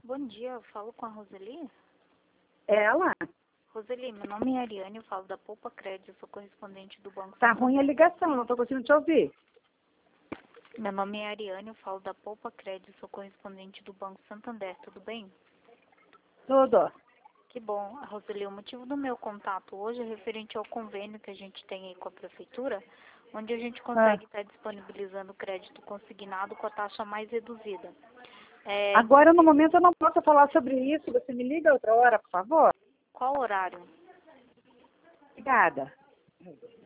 Bom dia, eu falo com a Roseli. Ela? Roseli, meu nome é Ariane, eu falo da Poupa Crédito, sou correspondente do Banco Tá Santander. ruim a ligação, não tô conseguindo te ouvir. Meu nome é Ariane, eu falo da Poupa Crédito, sou correspondente do Banco Santander, tudo bem? Tudo. Que bom. Roseli, o motivo do meu contato hoje é referente ao convênio que a gente tem aí com a Prefeitura, onde a gente consegue estar disponibilizando crédito consignado com a taxa mais reduzida. Agora, no momento, eu não posso falar sobre isso. Você me liga outra hora, por favor? Qual horário? Obrigada.